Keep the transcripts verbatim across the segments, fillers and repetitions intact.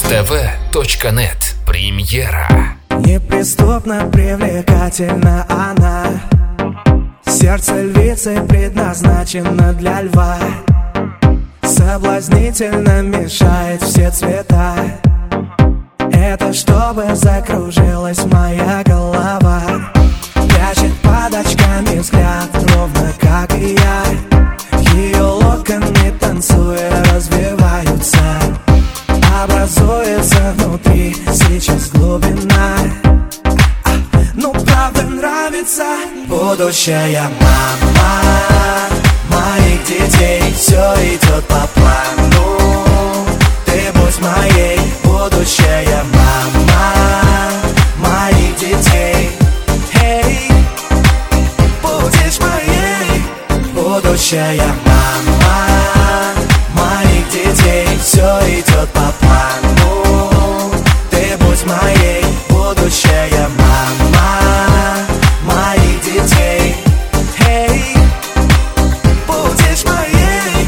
Муз-ТВ точка нет. Премьера. Неприступно привлекательна она, сердце львицы предназначено для льва. Соблазнительно мешает все цвета, это чтобы закружилась моя голова. Прячет под очками взгляд, ровно как и я. Ее локоны, танцуя, развиваются. Образуется внутри сейчас глубина. Ну правда нравится. Будущая мама моих детей, все идет по плану. Ты будь моей, будущая мама моих детей. Эй, будешь моей, будущая мама моих детей. Все идет по плану. Ты будь моей, будущая мама моих детей. Эй, будешь моей.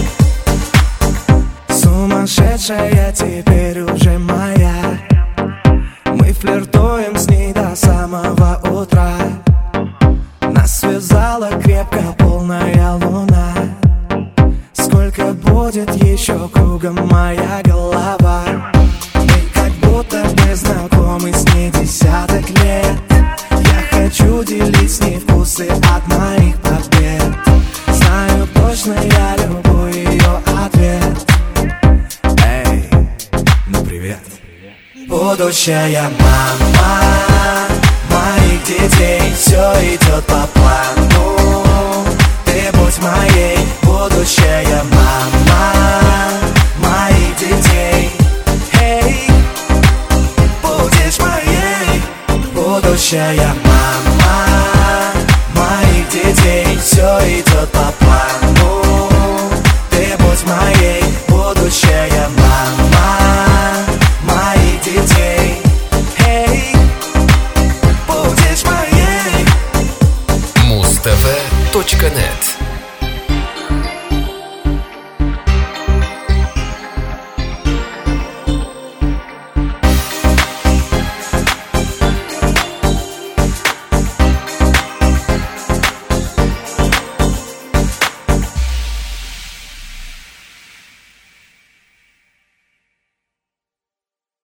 Сумасшедшая теперь уже моя. Мы флиртуем с ней до самого утра. Нас связала крепко полная луна. Сколько будет еще кругом моя голова. Мы как будто бы знакомы с ней десяток лет. Я хочу делить с ней вкусы от моих побед. Знаю точно я любой ее ответ. Эй, ну привет. Будущая мама моих детей, все идет по плану. Ты будь моей, будущая мама моих детей. Эй, будешь моей, будущая мама моих детей. Все идет по плану. Ты будь моей, будущая мама моих детей. Эй, будешь моей. Муз-ТВ точка нет.